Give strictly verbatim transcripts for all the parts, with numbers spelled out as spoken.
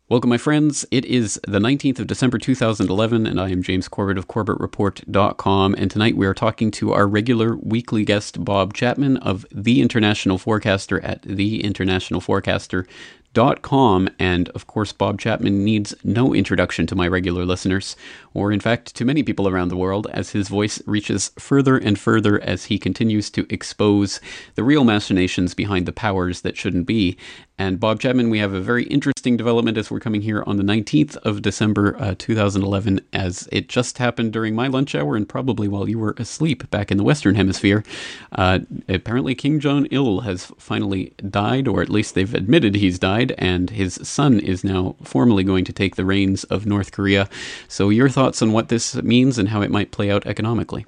Welcome, my friends. It is the nineteenth of December, two thousand eleven, and I am James Corbett of Corbett Report dot com. And tonight we are talking to our regular weekly guest, Bob Chapman of The International Forecaster at the international forecaster dot com. And of course, Bob Chapman needs no introduction to my regular listeners, or in fact to many people around the world, as his voice reaches further and further as he continues to expose the real machinations behind the powers that shouldn't be. And Bob Chapman, we have a very interesting development as we're coming here on the nineteenth of December, uh, two thousand eleven, as it just happened during my lunch hour and probably while you were asleep back in the Western Hemisphere. Uh, apparently Kim Jong-il has finally died, or at least they've admitted he's died, and his son is now formally going to take the reins of North Korea. So your thoughts on what this means and how it might play out economically?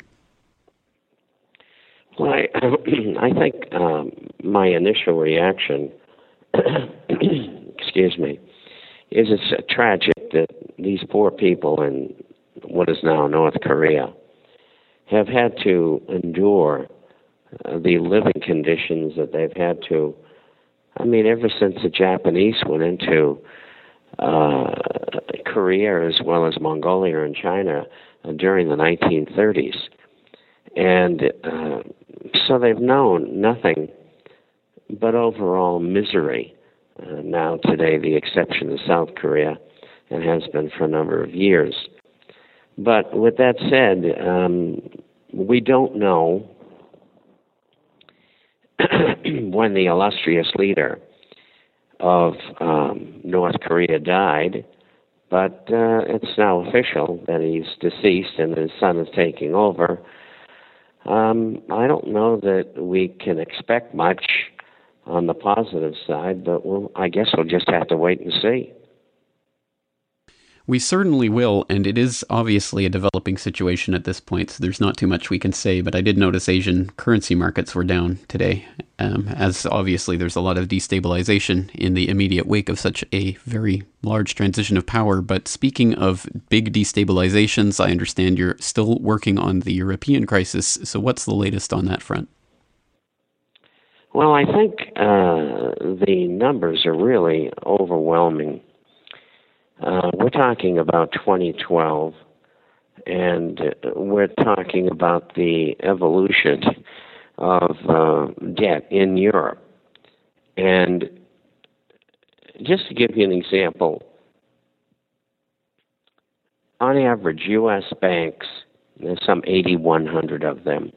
Well, I, I think um, my initial reaction excuse me, is it's tragic that these poor people in what is now North Korea have had to endure uh, the living conditions that they've had to, I mean, ever since the Japanese went into uh, Korea as well as Mongolia and China uh, during the nineteen thirties. And uh, so they've known nothing but overall misery. Uh, now today, the exception is South Korea, and has been for a number of years. But with that said, um, we don't know when the illustrious leader of um, North Korea died, but uh, it's now official that he's deceased and his son is taking over. Um, I don't know that we can expect much on the positive side, but we'll, I guess we'll just have to wait and see. We certainly will, and it is obviously a developing situation at this point, so there's not too much we can say, but I did notice Asian currency markets were down today, um, as obviously there's a lot of destabilization in the immediate wake of such a very large transition of power. But speaking of big destabilizations, I understand you're still working on the European crisis, so what's the latest on that front? Well, I think uh, the numbers are really overwhelming. Uh, we're talking about twenty twelve, and we're talking about the evolution of uh, debt in Europe. And just to give you an example, on average, U S banks, there's some eighty-one hundred of them,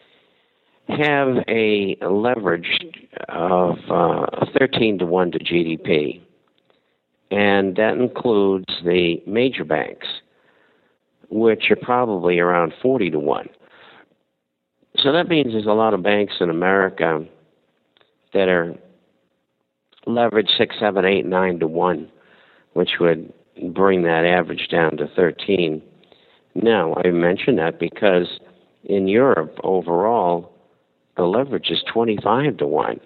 have a leverage of uh, thirteen to one to G D P. And that includes the major banks, which are probably around forty to one. So that means there's a lot of banks in America that are leveraged six, seven, eight, nine to one, which would bring that average down to thirteen. Now, I mention that because in Europe overall, the leverage is twenty-five to one.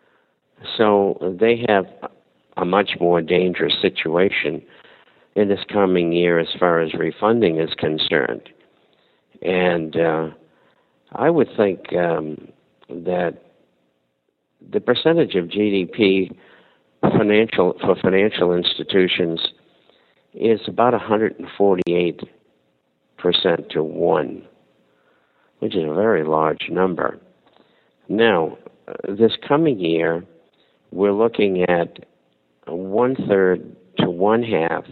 So they have a much more dangerous situation in this coming year as far as refunding is concerned. And uh, I would think um, that the percentage of G D P financial for financial institutions is about one hundred forty-eight percent to one, which is a very large number. Now, uh, this coming year, we're looking at one third to one half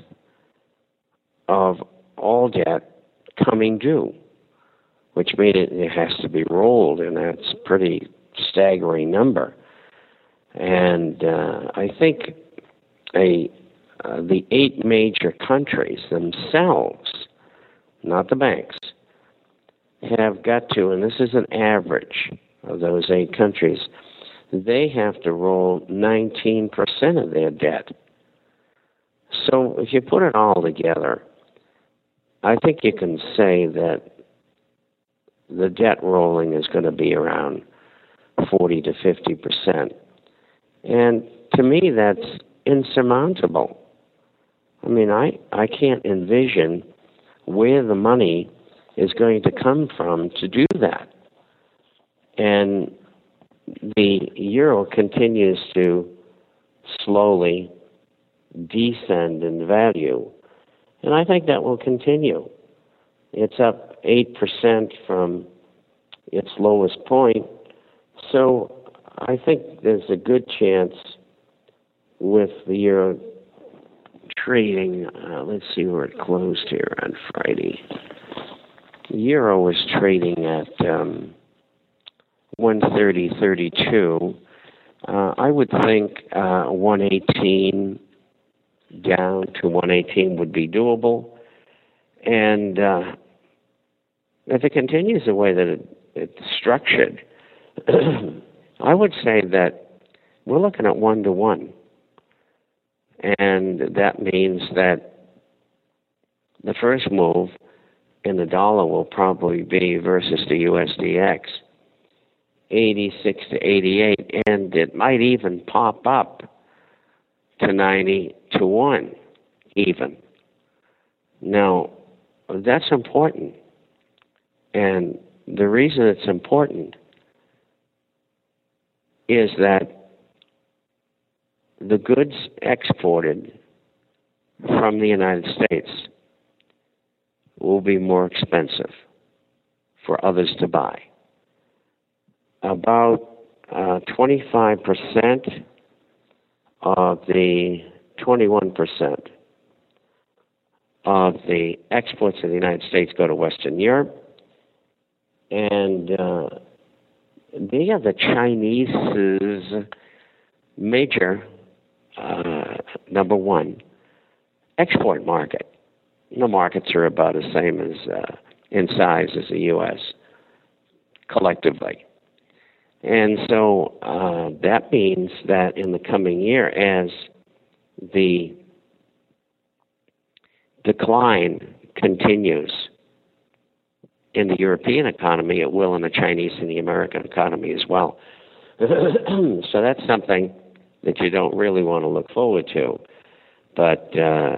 of all debt coming due, which means it, it has to be rolled, and that's a pretty staggering number. And uh, I think a uh, the eight major countries themselves, not the banks, have got to, and this is an average of those eight countries, they have to roll nineteen percent of their debt. So if you put it all together, I think you can say that the debt rolling is going to be around forty to fifty percent. And to me, that's insurmountable. I mean, I, I can't envision where the money is going to come from to do that. And the euro continues to slowly descend in value. And I think that will continue. It's up eight percent from its lowest point. So I think there's a good chance with the euro trading, uh, let's see where it closed here on Friday. The euro was trading at um, one thirty thirty-two. Uh, I would think uh, one eighteen down to one eighteen would be doable. And uh, if it continues the way that it, it's structured, I would say that we're looking at one to one. And that means that the first move in the dollar will probably be versus the U S D X, eighty-six to eighty-eight, and it might even pop up to ninety to one even. Now, that's important. And the reason it's important is that the goods exported from the United States will be more expensive for others to buy. About uh, twenty-five percent of the twenty-one percent of the exports of the United States go to Western Europe, and uh, they are the Chinese's major Uh, number one, export market. The markets are about the same as uh, in size as the U S collectively. And so uh, that means that in the coming year, as the decline continues in the European economy, it will in the Chinese and the American economy as well. So that's something that you don't really want to look forward to. But uh,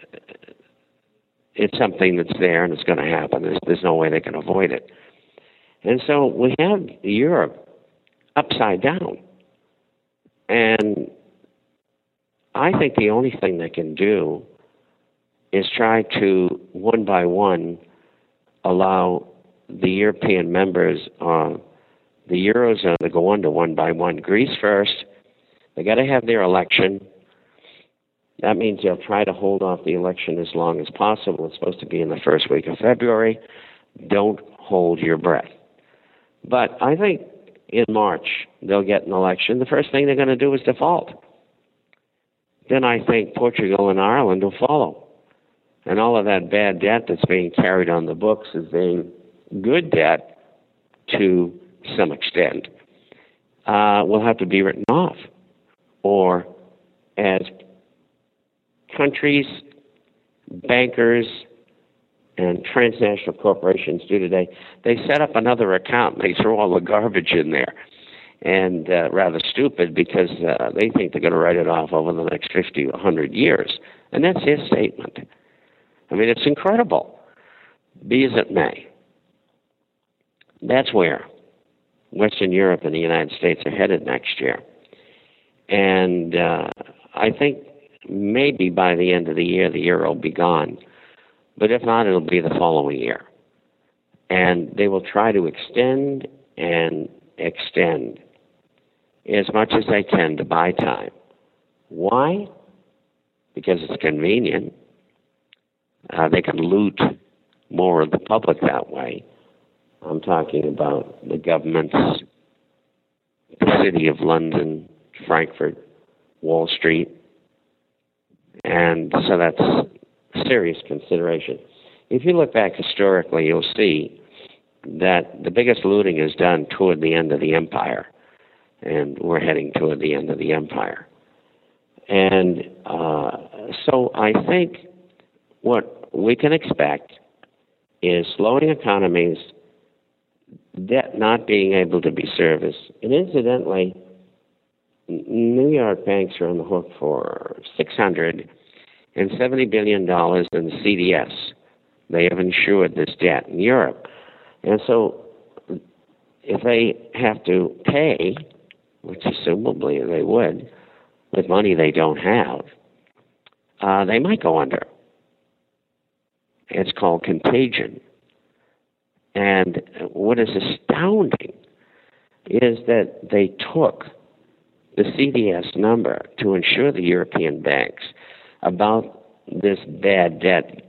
it's something that's there and it's going to happen. There's, there's no way they can avoid it. And so we have Europe upside down. And I think the only thing they can do is try to, one by one, allow the European members, uh, the Eurozone, to go under one by one. Greece first. They got to have their election. That means they'll try to hold off the election as long as possible. It's supposed to be in the first week of February. Don't hold your breath. But I think in March they'll get an election. The first thing they're going to do is default. Then I think Portugal and Ireland will follow. And all of that bad debt that's being carried on the books is being good debt to some extent, uh, will have to be written off. Or as countries, bankers, and transnational corporations do today, they set up another account and they throw all the garbage in there. And uh, rather stupid because uh, they think they're going to write it off over the next fifty, one hundred years. And that's his statement. I mean, it's incredible. Be as it may. That's where Western Europe and the United States are headed next year. And uh, I think maybe by the end of the year, the euro will be gone. But if not, it'll be the following year. And they will try to extend and extend as much as they can to buy time. Why? Because it's convenient. Uh, they can loot more of the public that way. I'm talking about the governments, the City of London, Frankfurt, Wall Street, and so that's serious consideration. If you look back historically, you'll see that the biggest looting is done toward the end of the empire, and we're heading toward the end of the empire. And uh, so I think what we can expect is slowing economies, debt not being able to be serviced, and incidentally, New York banks are on the hook for six hundred seventy billion dollars in C D S. They have insured this debt in Europe. And so if they have to pay, which assumably they would, with money they don't have, uh, they might go under. It's called contagion. And what is astounding is that they took the C D S number to insure the European banks about this bad debt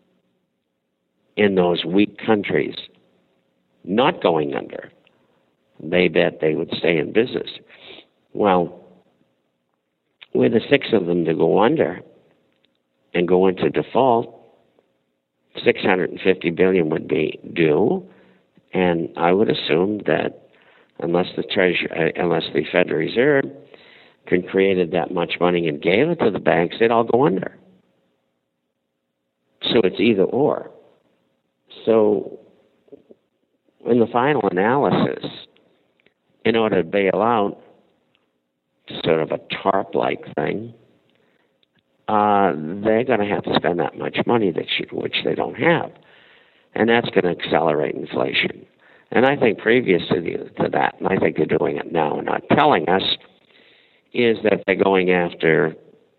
in those weak countries not going under. They bet they would stay in business. Well, with the six of them to go under and go into default, six hundred fifty billion dollars would be due, and I would assume that unless the treasury, uh, unless the Federal Reserve can created that much money and gave it to the banks, they'd all go under. So it's either or. So in the final analysis, in order to bail out, sort of a TARP-like thing, uh, they're going to have to spend that much money, that should, which they don't have. And that's going to accelerate inflation. And I think previous to, the, to that, and I think they're doing it now and not telling us, is that they're going after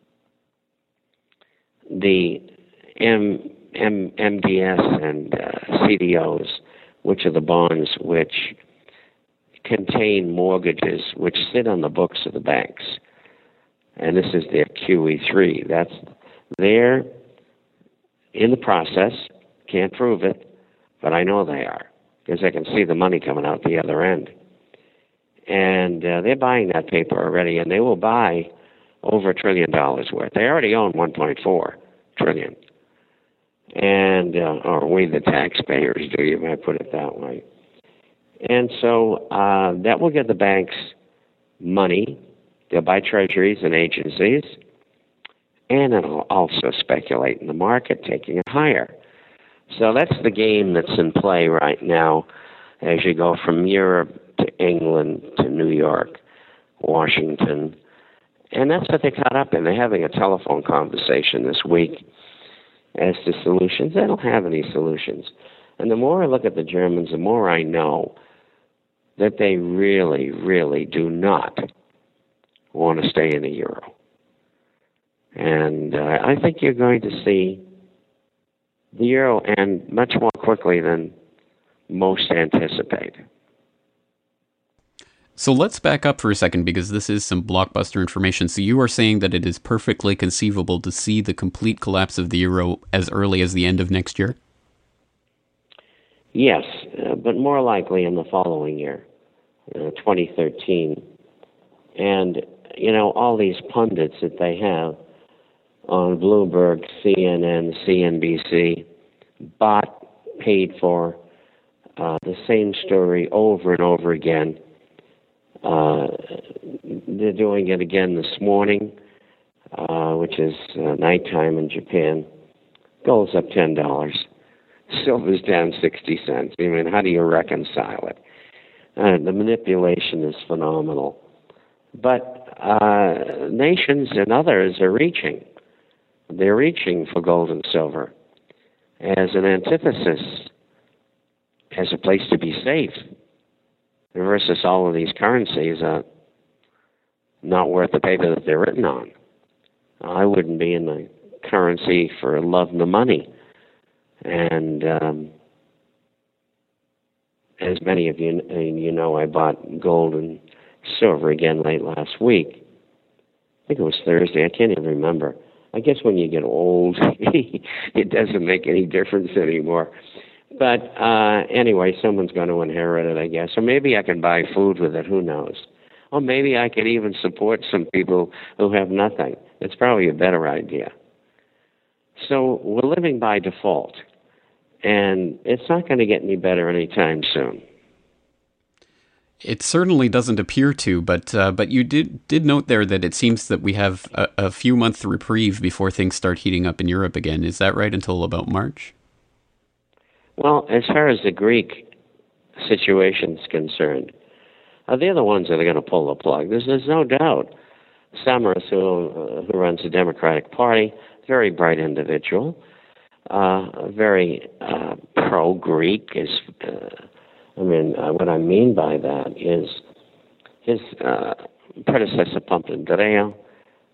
the M, M, M D S and uh, C D Os, which are the bonds which contain mortgages which sit on the books of the banks. And this is their Q E three. That's they're in the process, can't prove it, but I know they are, because I can see the money coming out the other end. And uh, they're buying that paper already, and they will buy over a trillion dollars worth. They already own one point four trillion. And, uh, or we the taxpayers do, you might put it that way. And so uh, that will get the banks money. They'll buy treasuries and agencies, and it'll also speculate in the market, taking it higher. So that's the game that's in play right now as you go from Europe to England to New York, Washington. And that's what they caught up in. They're having a telephone conversation this week as to solutions. They don't have any solutions. And the more I look at the Germans, the more I know that they really, really do not want to stay in the euro. And uh, I think you're going to see the euro end much more quickly than most anticipate. So let's back up for a second, because this is some blockbuster information. So you are saying that it is perfectly conceivable to see the complete collapse of the euro as early as the end of next year? Yes, uh, but more likely in the following year, uh, twenty thirteen. And, you know, all these pundits that they have on Bloomberg, C N N, C N B C, bought, paid for uh, the same story over and over again. Uh, they're doing it again this morning, uh, which is uh, nighttime in Japan. Gold's up ten dollars. Silver's down sixty cents. I mean, how do you reconcile it? Uh, the manipulation is phenomenal. But uh, nations and others are reaching. They're reaching for gold and silver as an antithesis, as a place to be safe, versus all of these currencies are not worth the paper that they're written on. I wouldn't be in the currency for love nor money. And um, as many of you, you know, I bought gold and silver again late last week. I think it was Thursday. I can't even remember. I guess when you get old, it doesn't make any difference anymore. But uh, anyway, someone's going to inherit it, I guess. Or maybe I can buy food with it. Who knows? Or maybe I could even support some people who have nothing. It's probably a better idea. So we're living by default. And it's not going to get any better anytime soon. It certainly doesn't appear to, but uh, but you did did note there that it seems that we have a, a few month reprieve before things start heating up in Europe again. Is that right, until about March? Well, as far as the Greek situation is concerned, uh, they're the ones that are going to pull the plug. There's, there's no doubt. Samaras, who, uh, who runs the Democratic Party, very bright individual, uh, very uh, pro-Greek. Is, uh, I mean, uh, what I mean by that is his uh, predecessor, Papandreou,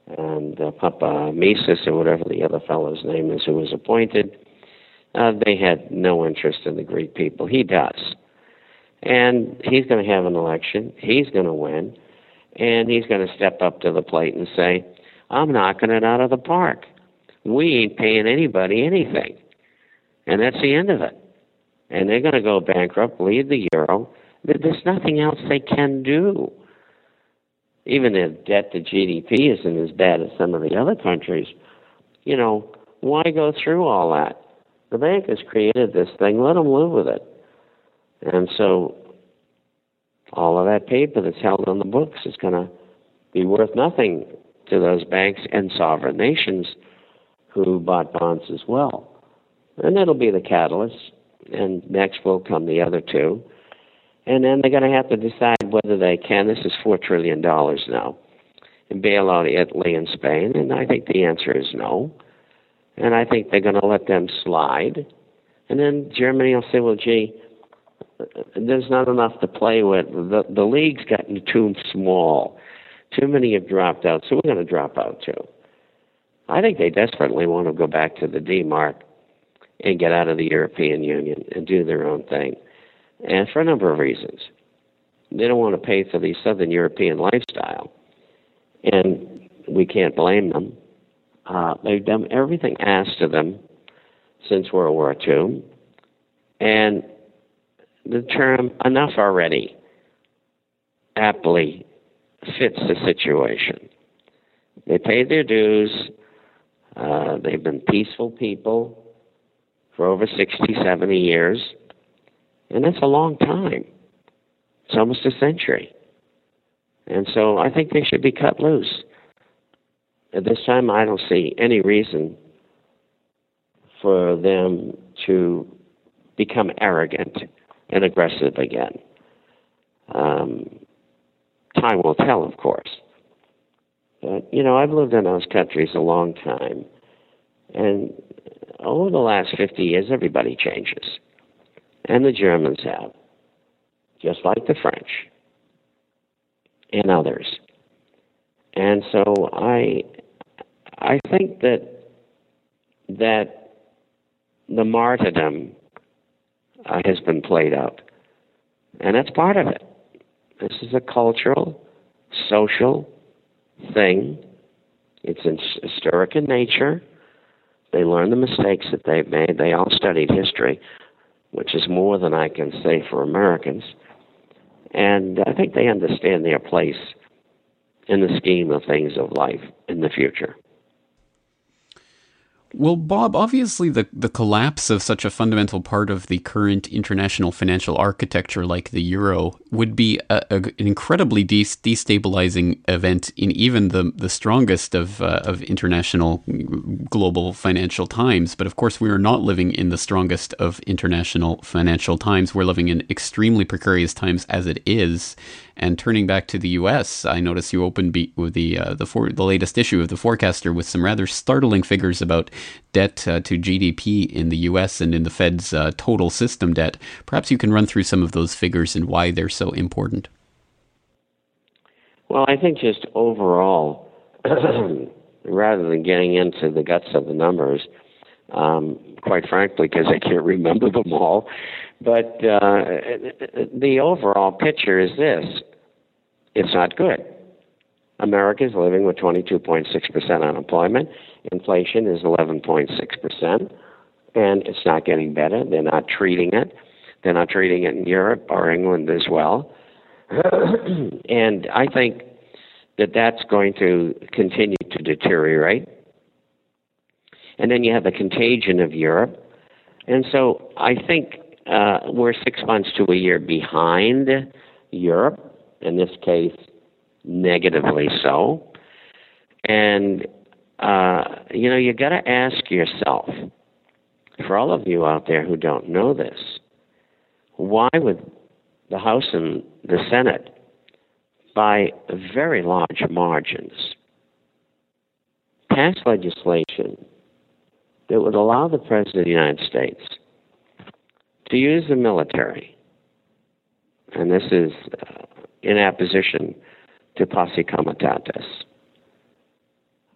and uh, Papa Mises, or whatever the other fellow's name is, who was appointed, uh, they had no interest in the Greek people. He does. And he's going to have an election. He's going to win. And he's going to step up to the plate and say, I'm knocking it out of the park. We ain't paying anybody anything. And that's the end of it. And they're going to go bankrupt, leave the euro. There's nothing else they can do. Even if debt to G D P isn't as bad as some of the other countries, you know, why go through all that? The bankers created this thing. Let them live with it. And so all of that paper that's held on the books is going to be worth nothing to those banks and sovereign nations who bought bonds as well. And that'll be the catalyst. And next will come the other two. And then they're going to have to decide whether they can. This is four trillion dollars now. And bail out Italy and Spain. And I think the answer is no. And I think they're going to let them slide. And then Germany will say, well, gee, there's not enough to play with. The, the league's gotten too small. Too many have dropped out, so we're going to drop out too. I think they desperately want to go back to the D-Mark and get out of the European Union and do their own thing. And for a number of reasons. They don't want to pay for the Southern European lifestyle. And we can't blame them. Uh, they've done everything asked of them since World War Two. And the term enough already aptly fits the situation. They paid their dues. Uh, they've been peaceful people for over sixty, seventy years. And that's a long time. It's almost a century. And so I think they should be cut loose. At this time, I don't see any reason for them to become arrogant and aggressive again. Um, time will tell, of course. But, you know, I've lived in those countries a long time. And over the last fifty years, everybody changes. And the Germans have, just like the French and others. And so I I think that that the martyrdom uh, has been played out. And that's part of it. This is a cultural, social thing. It's historic in nature. They learn the mistakes that they've made. They all studied history, which is more than I can say for Americans. And I think they understand their place in the scheme of things of life in the future. Well, Bob, obviously the, the collapse of such a fundamental part of the current international financial architecture like the euro would be a, a, an incredibly de- destabilizing event in even the, the strongest of, uh, of international global financial times. But of course, we are not living in the strongest of international financial times. We're living in extremely precarious times as it is. And turning back to the U S, I notice you opened be- with the uh, the, for- the latest issue of the Forecaster with some rather startling figures about debt uh, to G D P in the U S and in the Fed's uh, total system debt. Perhaps you can run through some of those figures and why they're so important. Well, I think just overall, rather than getting into the guts of the numbers, um, quite frankly, because I can't remember them all, but uh, the overall picture is this. It's not good. America is living with twenty-two point six percent unemployment. Inflation is eleven point six percent, and it's not getting better. They're not treating it. They're not treating it in Europe or England as well. And I think that that's going to continue to deteriorate. And then you have the contagion of Europe. And so I think uh, we're six months to a year behind Europe, in this case, negatively so. And, uh, you know, you got to ask yourself, for all of you out there who don't know this, why would the House and the Senate, by very large margins, pass legislation that would allow the President of the United States to use the military, and this is uh, in opposition to posse comitatus,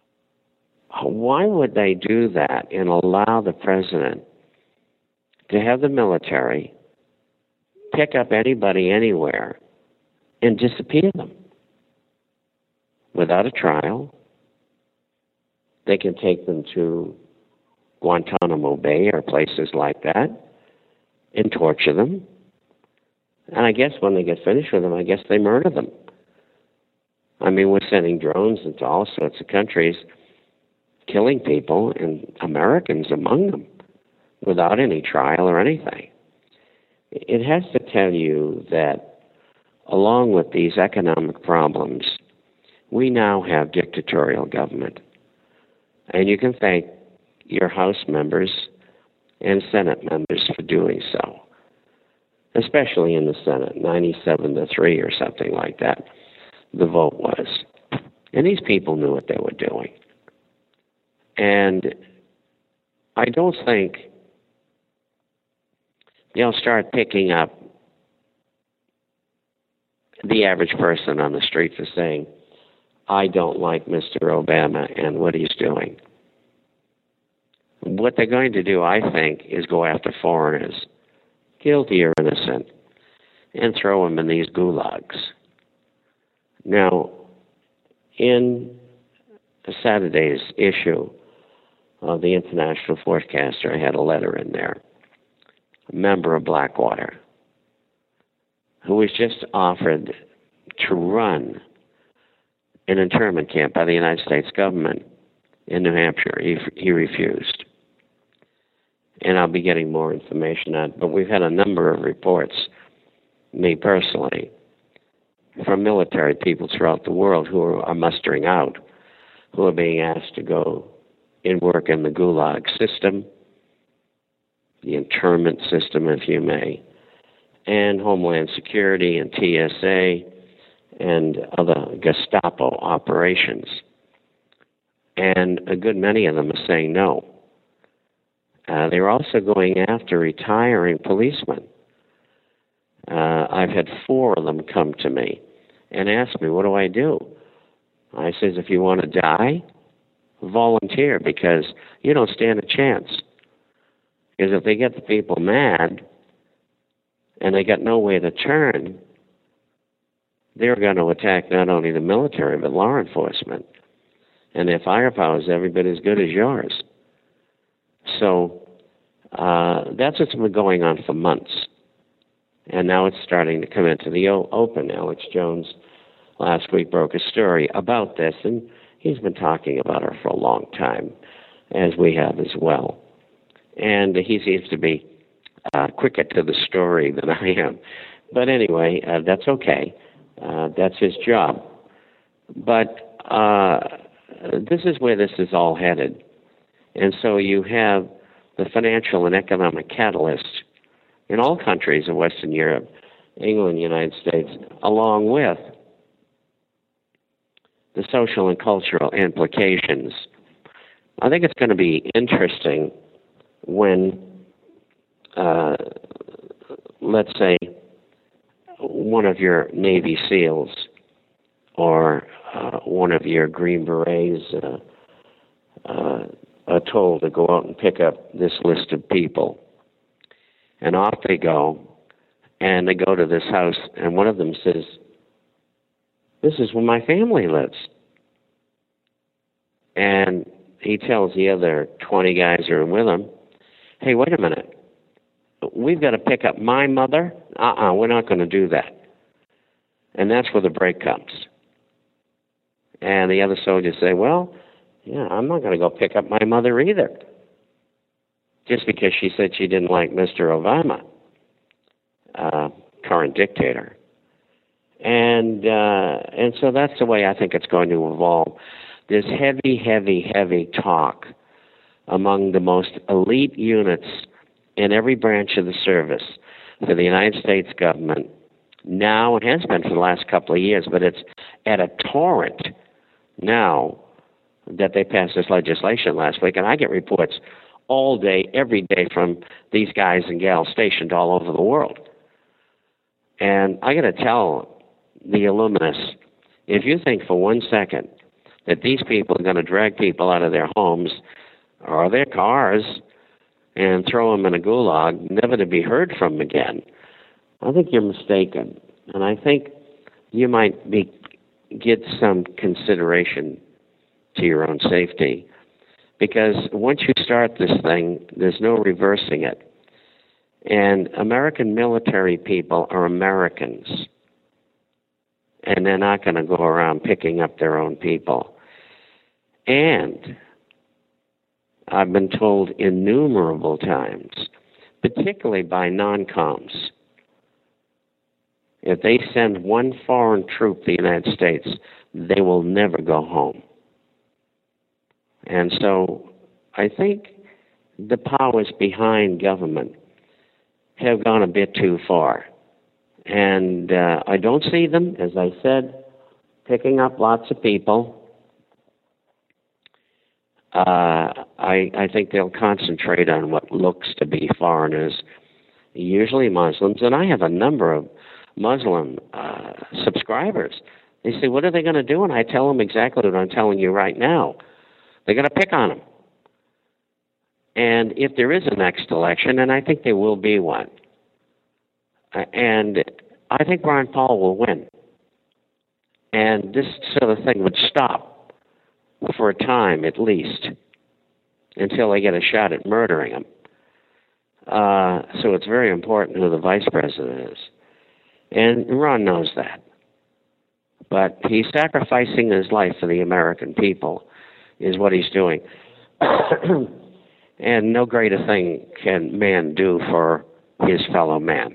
Why would they do that and allow the president to have the military pick up anybody anywhere and disappear them without a trial? They can take them to Guantanamo Bay or places like that and torture them. And I guess when they get finished with them, I guess they murder them. I mean, we're sending drones into all sorts of countries, killing people, and Americans among them, without any trial or anything. It has to tell you that along with these economic problems, we now have dictatorial government. And you can thank your House members and Senate members for doing so, especially in the Senate, ninety-seven to three or something like that, the vote was. And these people knew what they were doing. And I don't think they'll start picking up the average person on the street for saying, I don't like Mister Obama and what he's doing. What they're going to do, I think, is go after foreigners, guilty or innocent, and throw them in these gulags. Now, in Saturday's issue of the International Forecaster, I had a letter in there, a member of Blackwater, who was just offered to run an internment camp by the United States government in New Hampshire. He, he refused. And I'll be getting more information on it. But we've had a number of reports, me personally, from military people throughout the world who are, are mustering out, who are being asked to go and work in the Gulag system, the internment system, if you may, and Homeland Security and T S A and other Gestapo operations. And a good many of them are saying no. Uh, they're also going after retiring policemen. Uh, I've had four of them come to me and ask me, what do I do? I says, if you want to die, volunteer, because you don't stand a chance. Because if they get the people mad and they got nowhere to turn, they're going to attack not only the military, but law enforcement. And their firepower is every bit as good as yours. So uh, that's what's been going on for months. And now it's starting to come into the open. Alex Jones last week broke a story about this, and he's been talking about her for a long time, as we have as well. And he seems to be uh, quicker to the story than I am. But anyway, uh, that's okay. Uh, that's his job. But uh, this is where this is all headed. And so you have the financial and economic catalyst in all countries of Western Europe, England, United States, along with the social and cultural implications. I think it's going to be interesting when, uh, let's say, one of your Navy SEALs or uh, one of your Green Berets uh, uh, are told to go out and pick up this list of people. And off they go, and they go to this house, and one of them says, this is where my family lives. And he tells the other twenty guys who are with him, hey, wait a minute. We've got to pick up my mother? Uh-uh, we're not going to do that. And that's where the break comes. And the other soldiers say, well, yeah, I'm not going to go pick up my mother either, just because she said she didn't like Mister Obama, uh, current dictator. And uh, and so that's the way I think it's going to evolve. There's heavy, heavy, heavy talk among the most elite units in every branch of the service for the United States government. Now, it has been for the last couple of years, but it's at a torrent now that they passed this legislation last week. And I get reports all day, every day from these guys and gals stationed all over the world. And I got to tell the Illuminists, if you think for one second that these people are going to drag people out of their homes or their cars and throw them in a gulag, never to be heard from again. I think you're mistaken. And I think you might be get some consideration to your own safety. Because once you start this thing, there's no reversing it. And American military people are Americans. And they're not going to go around picking up their own people. And I've been told innumerable times, particularly by non-coms, if they send one foreign troop to the United States, they will never go home. And so I think the powers behind government have gone a bit too far. And uh, I don't see them, as I said, picking up lots of people. Uh, I, I think they'll concentrate on what looks to be foreigners, usually Muslims. And I have a number of Muslim uh, subscribers. They say, what are they going to do? And I tell them exactly what I'm telling you right now. They're going to pick on them. And if there is a next election, and I think there will be one, uh, and I think Ron Paul will win. And this sort of thing would stop for a time at least until they get a shot at murdering him. Uh, so it's very important who the vice president is. And Ron knows that. But he's sacrificing his life for the American people, is what he's doing. And no greater thing can man do for his fellow man.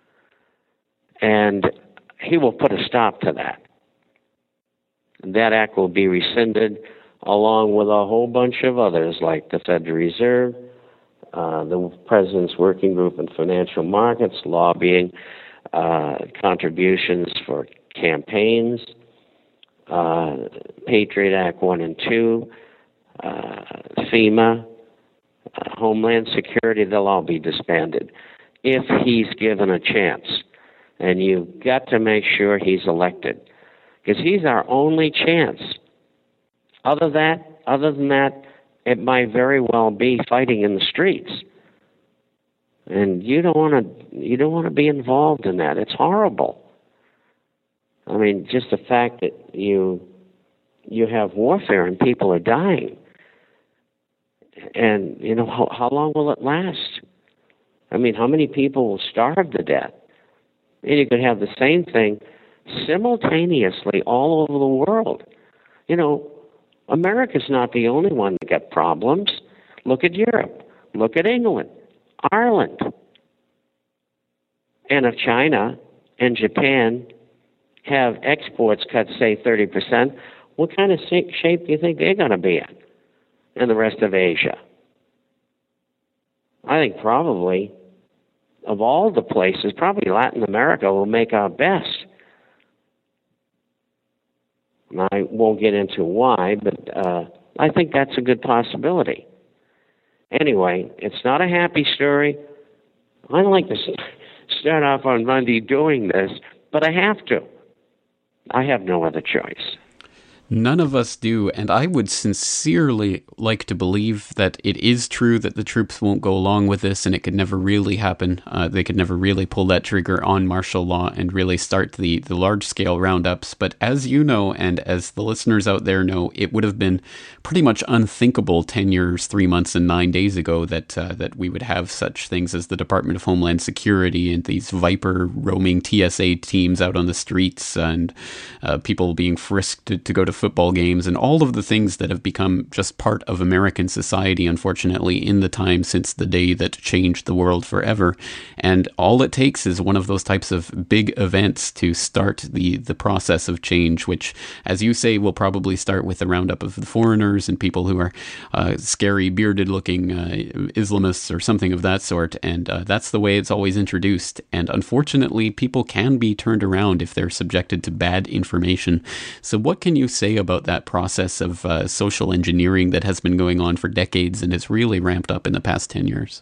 And he will put a stop to that. That act will be rescinded along with a whole bunch of others like the Federal Reserve, uh, the President's Working Group in Financial Markets, lobbying, uh, contributions for campaigns, uh, Patriot Act one and two, uh, FEMA, uh, Homeland Security, they'll all be disbanded if he's given a chance. And you've got to make sure he's elected, because he's our only chance. Other that, other than that, it might very well be fighting in the streets, and you don't want to. You don't want to be involved in that. It's horrible. I mean, just the fact that you you have warfare and people are dying, and you know how, how long will it last? I mean, how many people will starve to death? And you could have the same thing simultaneously all over the world. You know, America's not the only one that got problems. Look at Europe. Look at England, Ireland. And if China and Japan have exports cut, say, thirty percent, what kind of shape do you think they're going to be in? And the rest of Asia? I think probably, of all the places, probably Latin America will make our best. And I won't get into why, but uh, I think that's a good possibility. Anyway, it's not a happy story. I don't like to start off on Monday doing this, but I have to. I have no other choice. None of us do, and I would sincerely like to believe that it is true that the troops won't go along with this, and it could never really happen. Uh, they could never really pull that trigger on martial law and really start the, the large-scale roundups. But as you know, and as the listeners out there know, it would have been pretty much unthinkable ten years, three months, and nine days ago that uh, that we would have such things as the Department of Homeland Security and these Viper roaming T S A teams out on the streets, and uh, people being frisked to, to go to football games, and all of the things that have become just part of American society, unfortunately, in the time since the day that changed the world forever. And all it takes is one of those types of big events to start the, the process of change, which, as you say, will probably start with the roundup of the foreigners and people who are uh, scary, bearded-looking uh, Islamists or something of that sort. And uh, that's the way it's always introduced. And unfortunately, people can be turned around if they're subjected to bad information. So what can you say about that process of uh, social engineering that has been going on for decades and has really ramped up in the past ten years?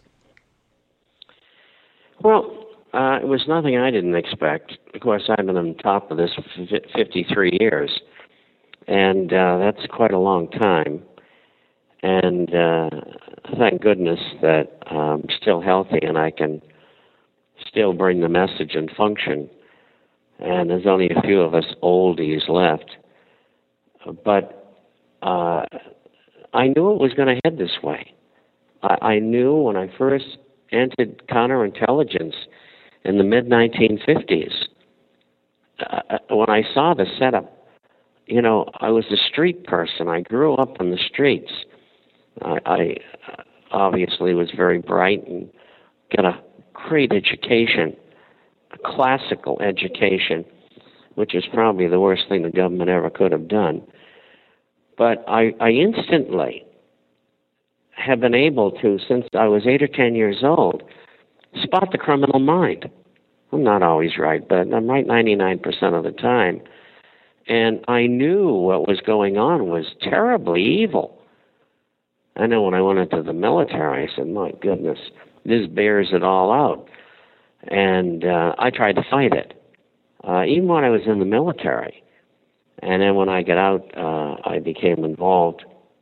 Well, uh, it was nothing I didn't expect. Of course, I've been on top of this for fifty-three years. And uh, that's quite a long time. And uh, thank goodness that I'm still healthy and I can still bring the message and function. And there's only a few of us oldies left. But uh, I knew it was going to head this way. I, I knew when I first entered counterintelligence in the mid nineteen fifties, uh, when I saw the setup, you know, I was a street person. I grew up on the streets. I, I obviously was very bright and got a great education, a classical education, which is probably the worst thing the government ever could have done. But I, I instantly have been able to, since I was eight or ten years old, spot the criminal mind. I'm not always right, but I'm right ninety-nine percent of the time. And I knew what was going on was terribly evil. I know when I went into the military, I said, my goodness, this bears it all out. And uh, I tried to fight it, uh, even when I was in the military. And then when I got out, uh, I became involved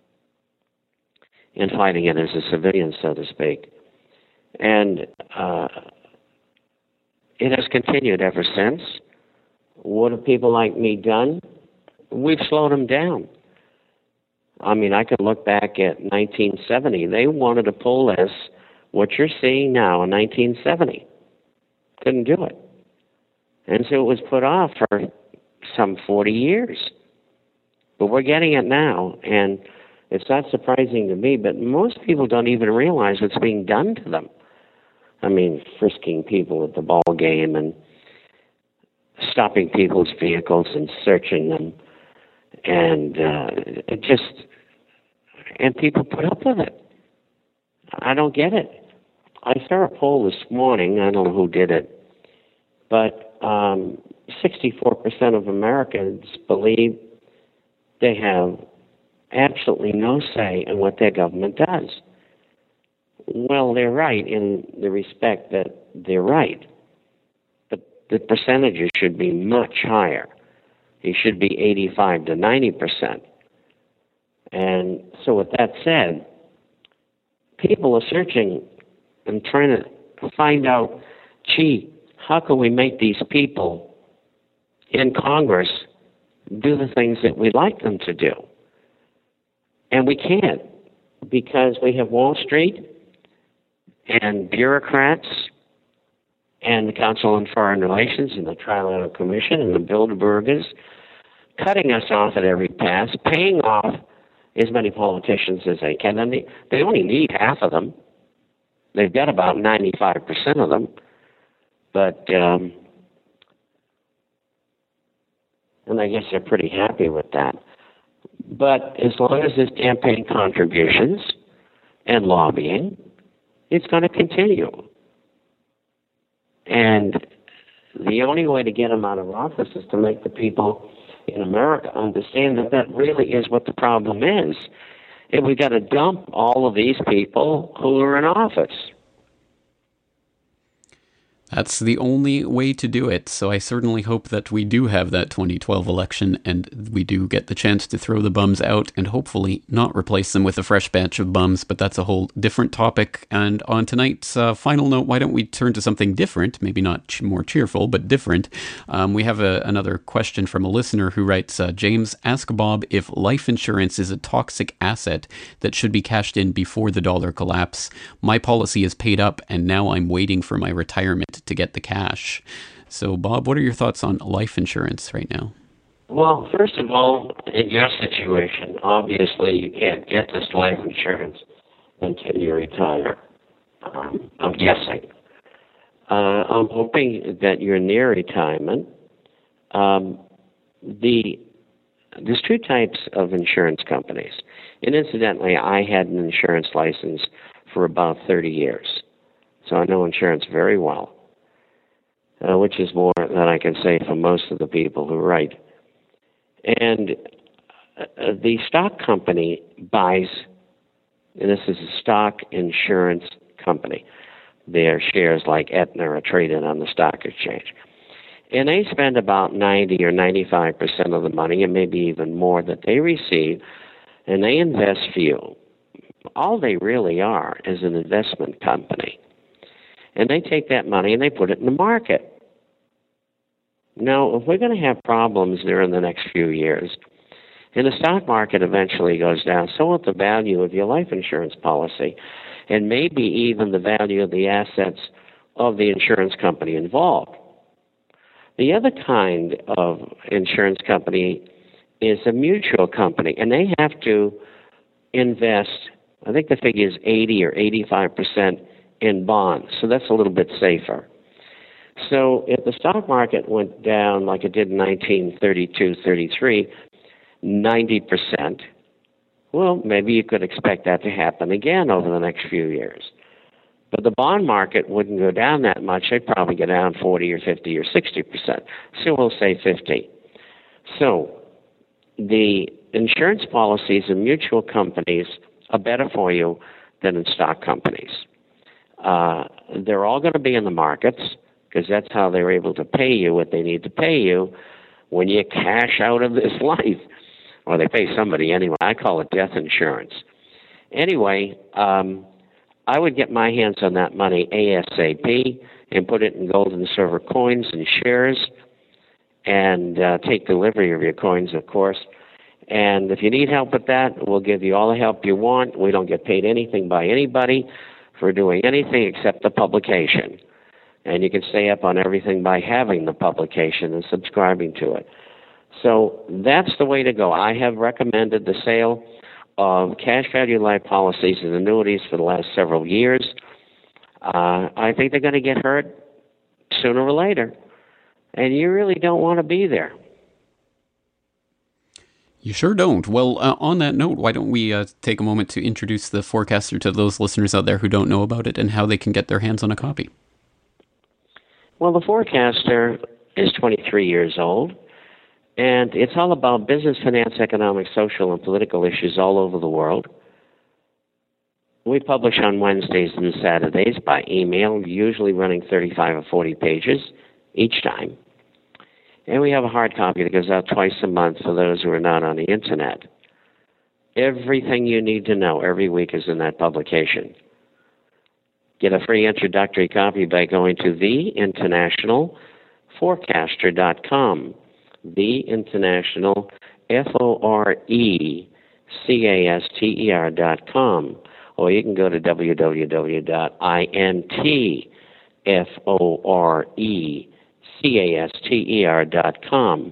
in fighting it as a civilian, so to speak. And uh, it has continued ever since. What have people like me done? We've slowed them down. I mean, I could look back at nineteen seventy. They wanted to pull this, what you're seeing now in nineteen seventy. Couldn't do it. And so it was put off for some forty years. But we're getting it now, and it's not surprising to me, but most people don't even realize what's being done to them. I mean, frisking people at the ball game and stopping people's vehicles and searching them. And uh, it just, and people put up with it. I don't get it. I saw a poll this morning, I don't know who did it, but um, sixty-four percent of Americans believe they have absolutely no say in what their government does. Well, they're right in the respect that they're right. But the percentages should be much higher. It should be eighty-five to ninety percent. And so with that said, people are searching and trying to find out, gee, how can we make these people in Congress do the things that we'd like them to do? And we can't, because we have Wall Street and bureaucrats and the Council on Foreign Relations and the Trilateral Commission and the Bilderbergers cutting us off at every pass, paying off as many politicians as they can. And they, they only need half of them. They've got about ninety-five percent of them. But, um, and I guess they're pretty happy with that. But as long as there's campaign contributions and lobbying, it's going to continue. And the only way to get them out of office is to make the people in America understand that that really is what the problem is. And we've got to dump all of these people who are in office. That's the only way to do it. So I certainly hope that we do have that twenty twelve election and we do get the chance to throw the bums out and hopefully not replace them with a fresh batch of bums. But that's a whole different topic. And on tonight's uh, final note, why don't we turn to something different? Maybe not ch- more cheerful, but different. Um, we have a, another question from a listener who writes, uh, James, ask Bob if life insurance is a toxic asset that should be cashed in before the dollar collapse. My policy is paid up and now I'm waiting for my retirement to get the cash. So, Bob, what are your thoughts on life insurance right now? Well, first of all, in your situation, obviously you can't get this life insurance until you retire. Um, I'm guessing. Uh, I'm hoping that you're near retirement. Um, the there's two types of insurance companies. And incidentally, I had an insurance license for about thirty years. So I know insurance very well. Uh, which is more than I can say for most of the people who write. And uh, the stock company buys, and this is a stock insurance company. Their shares, like Aetna, are traded on the stock exchange. And they spend about ninety or ninety-five percent of the money, and maybe even more, that they receive, and they invest for you. All they really are is an investment company. And they take that money and they put it in the market. Now, if we're going to have problems there in the next few years, and the stock market eventually goes down, so will the value of your life insurance policy, and maybe even the value of the assets of the insurance company involved. The other kind of insurance company is a mutual company, and they have to invest, I think the figure is eighty or eighty-five percent in bonds, so that's a little bit safer. So if the stock market went down like it did in nineteen thirty-two thirty-three, ninety percent, well, maybe you could expect that to happen again over the next few years. But the bond market wouldn't go down that much. They'd probably go down forty or fifty or sixty percent. So we'll say fifty. So the insurance policies in mutual companies are better for you than in stock companies. Uh, they're all going to be in the markets because that's how they're able to pay you what they need to pay you when you cash out of this life. Or they pay somebody anyway. I call it death insurance. Anyway, um, I would get my hands on that money ASAP and put it in gold and silver coins and shares, and uh, take delivery of your coins, of course. And if you need help with that, we'll give you all the help you want. We don't get paid anything by anybody for doing anything except the publication. And you can stay up on everything by having the publication and subscribing to it. So that's the way to go. I have recommended the sale of cash value life policies and annuities for the last several years. Uh, I think they're going to get hurt sooner or later, and you really don't want to be there. You sure don't. Well, uh, on that note, why don't we uh, take a moment to introduce the Forecaster to those listeners out there who don't know about it and how they can get their hands on a copy? Well, the Forecaster is twenty-three years old. And it's all about business, finance, economic, social, and political issues all over the world. We publish on Wednesdays and Saturdays by email, usually running thirty-five or forty pages each time. And we have a hard copy that goes out twice a month for those who are not on the Internet. Everything you need to know every week is in that publication. Get a free introductory copy by going to the international forecaster dot com. The International, F O R E C A S T E R dot com. Or you can go to w w w dot intforecaster dot com.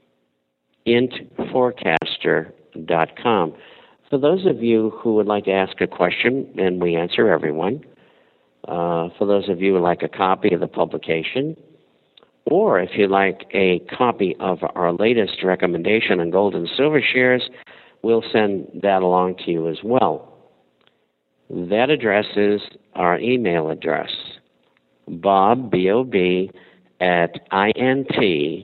int forecaster dot com. For those of you who would like to ask a question, and we answer everyone, uh, for those of you who would like a copy of the publication, or if you'd like a copy of our latest recommendation on gold and silver shares, we'll send that along to you as well. That address is our email address, Bob, B O B, at I N T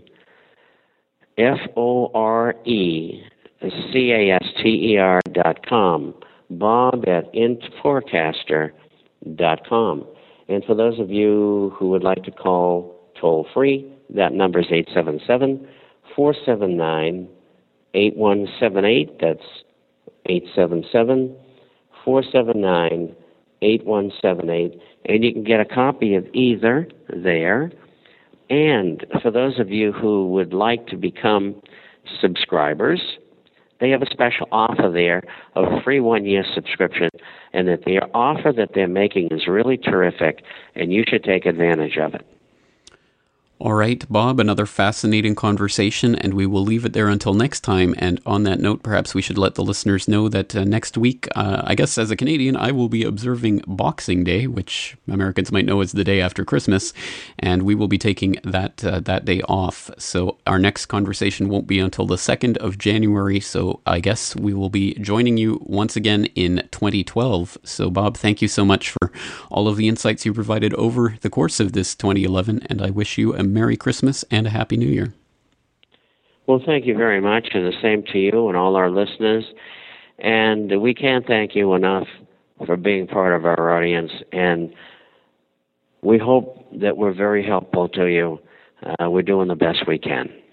F O R E C A S T E R dot com, Bob at int forecaster dot com. And for those of you who would like to call toll-free, that number is eight seven seven, four seven nine, eight one seven eight. That's eight seven seven, four seven nine, eight one seven eight. And you can get a copy of either there. And for those of you who would like to become subscribers, they have a special offer there of a free one-year subscription, and that the offer that they're making is really terrific, and you should take advantage of it. All right, Bob, another fascinating conversation, and we will leave it there until next time. And on that note, perhaps we should let the listeners know that uh, next week, uh, I guess as a Canadian, I will be observing Boxing Day, which Americans might know is the day after Christmas, and we will be taking that uh, that day off. So our next conversation won't be until the second of January, so I guess we will be joining you once again in twenty twelve. So, Bob, thank you so much for all of the insights you provided over the course of this twenty eleven, and I wish you a Merry Christmas and a Happy New Year. Well, thank you very much, and the same to you and all our listeners. And we can't thank you enough for being part of our audience, and we hope that we're very helpful to you. uh, we're doing the best we can.